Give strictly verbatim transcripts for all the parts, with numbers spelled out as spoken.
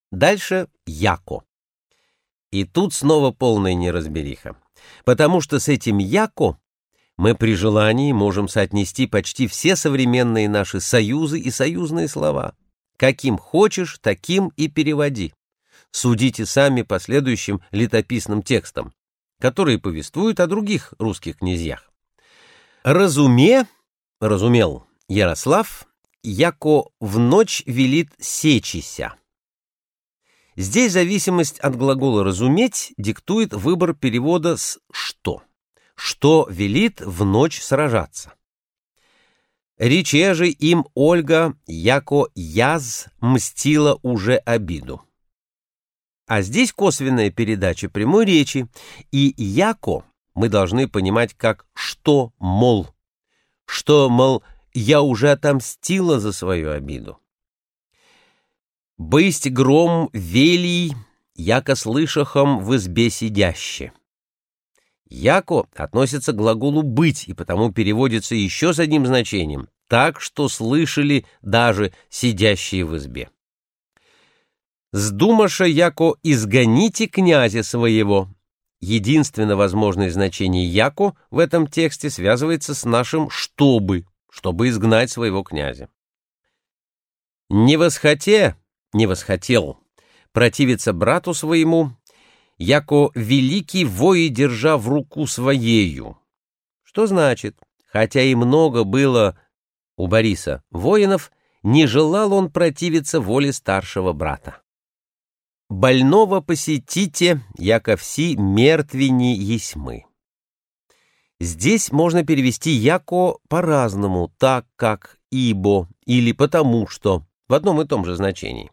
Дальше «яко». И тут снова полная неразбериха, потому что с этим «яко» мы при желании можем соотнести почти все современные наши союзы и союзные слова. Каким хочешь, таким и переводи. Судите сами по следующим летописным текстам, которые повествуют о других русских князьях. «Разуме, разумел Ярослав, яко в ночь велит сечися». Здесь зависимость от глагола «разуметь» диктует выбор перевода с «что». «Что велит в ночь сражаться». «Рече же им Ольга, яко яз мстила уже обиду». А здесь косвенная передача прямой речи, и «яко» мы должны понимать как «что, мол», что, мол, я уже отомстила за свою обиду. «Бысть гром велий, яко слышахом в избе сидяще». «Яко» относится к глаголу «быть» и потому переводится еще с одним значением, так что слышали даже сидящие в избе. «Сдумаша, яко изгоните князя своего». Единственно возможное значение «яко» в этом тексте связывается с нашим «чтобы», чтобы изгнать своего князя. «Не восхоте», не восхотел противиться брату своему, яко великий вои держа в руку своею. Что значит, хотя и много было у Бориса воинов, не желал он противиться воле старшего брата. «Больного посетите, яко все мертвени есмы». Здесь можно перевести «яко» по-разному, так как «ибо» или «потому что», в одном и том же значении.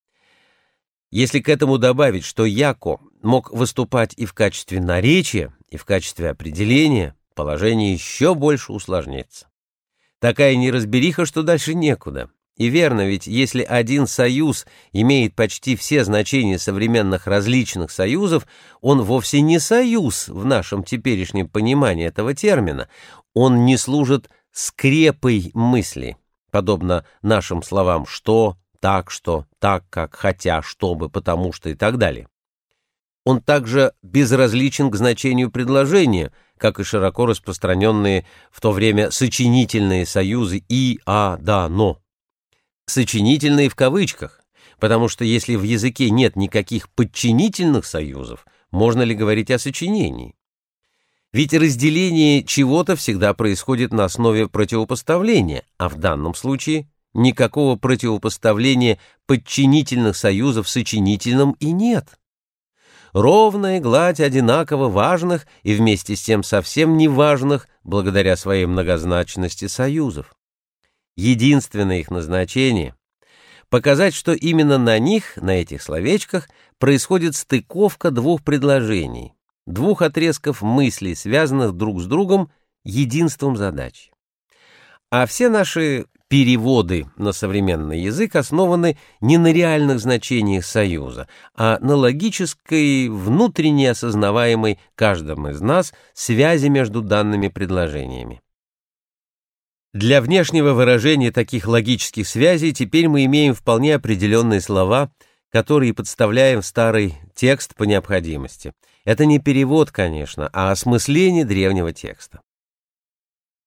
Если к этому добавить, что «яко» мог выступать и в качестве наречия, и в качестве определения, положение еще больше усложнится. Такая неразбериха, что дальше некуда. И верно, ведь если один союз имеет почти все значения современных различных союзов, он вовсе не союз в нашем теперешнем понимании этого термина, он не служит скрепой мысли, подобно нашим словам «что», «так что», «так как», «хотя», «чтобы», «потому что» и так далее. Он также безразличен к значению предложения, как и широко распространенные в то время сочинительные союзы «и», «а», «да», «но». Сочинительные в кавычках, потому что если в языке нет никаких подчинительных союзов, можно ли говорить о сочинении? Ведь разделение чего-то всегда происходит на основе противопоставления, а в данном случае никакого противопоставления подчинительных союзов сочинительным и нет. Ровная гладь одинаково важных и вместе с тем совсем неважных, благодаря своей многозначности, союзов. Единственное их назначение — показать, что именно на них, на этих словечках, происходит стыковка двух предложений, двух отрезков мыслей, связанных друг с другом единством задач. А все наши переводы на современный язык основаны не на реальных значениях союза, а на логической, внутренне осознаваемой каждым из нас связи между данными предложениями. Для внешнего выражения таких логических связей теперь мы имеем вполне определенные слова, которые подставляем в старый текст по необходимости. Это не перевод, конечно, а осмысление древнего текста.